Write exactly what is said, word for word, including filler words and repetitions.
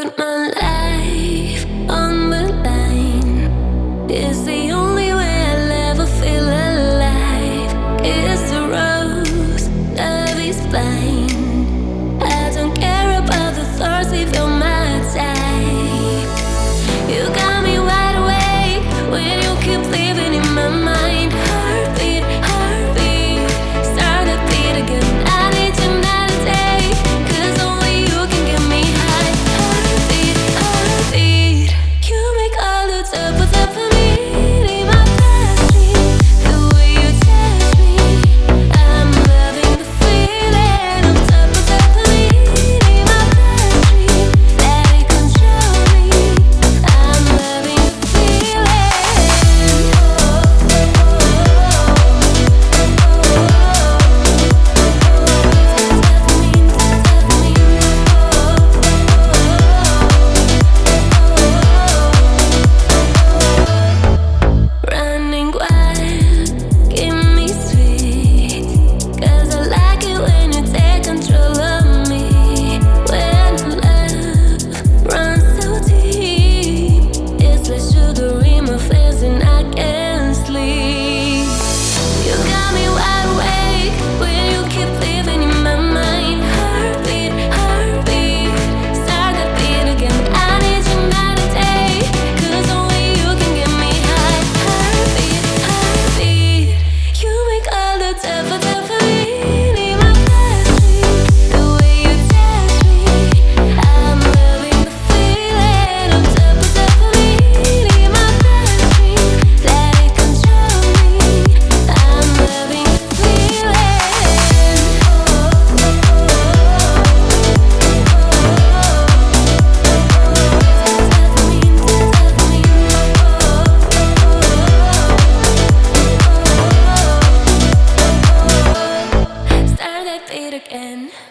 put my life on the line. It's the only way I'll ever feel alive. It's the rose, love is blind. I don't care about the thoughts if you're my type. You got me wide awake when you keep living in my mind. Heartbeat, heartbeat, start a beat again. I need you night and day, 'cause only you can get me high. Heartbeat, heartbeat, you make all the double up for me. In my bloodstream, the way you touch me, I'm loving the feeling of double up for me. In my bloodstream, let it control me. I'm loving the feeling. Running wild, give me sweet, 'cause I like it when you take control of me. When love runs so deep, it's like sugar in my veins and I can't sleep. You got me wide awake when you keep living in my mind. Heartbeat, heartbeat, start that beat again. I need you night and day, 'cause only you can get me high. Heartbeat, heartbeat, you make all the devil devil in my bloodstream. The way you touch me, I'm loving the feeling of devil devil in my bloodstream. Let it control me. I'm loving the feeling. Start that beat again.